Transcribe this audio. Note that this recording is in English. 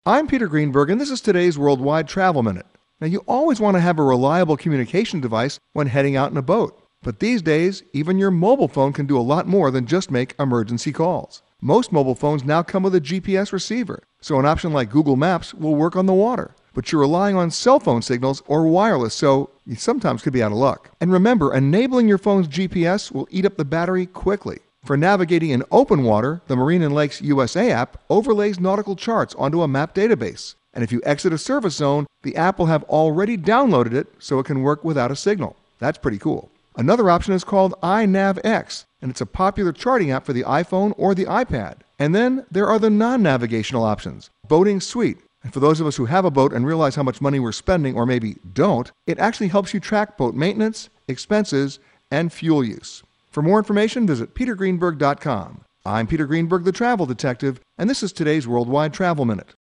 I'm Peter Greenberg, and this is today's Worldwide Travel Minute. Now, you always want to have a reliable communication device when heading out in a boat. But these days, even your mobile phone can do a lot more than just make emergency calls. Most mobile phones now come with a GPS receiver, so an option like Google Maps will work on the water. But you're relying on cell phone signals or wireless, so you sometimes could be out of luck. And remember, enabling your phone's GPS will eat up the battery quickly. For navigating in open water, the Marine and Lakes USA app overlays nautical charts onto a map database. And if you exit a service zone, the app will have already downloaded it so it can work without a signal. That's pretty cool. Another option is called iNavX, and it's a popular charting app for the iPhone or the iPad. And then there are the non-navigational options, Boating Suite. And for those of us who have a boat and realize how much money we're spending, or maybe don't, it actually helps you track boat maintenance, expenses, and fuel use. For more information, visit petergreenberg.com. I'm Peter Greenberg, the Travel Detective, and this is today's Worldwide Travel Minute.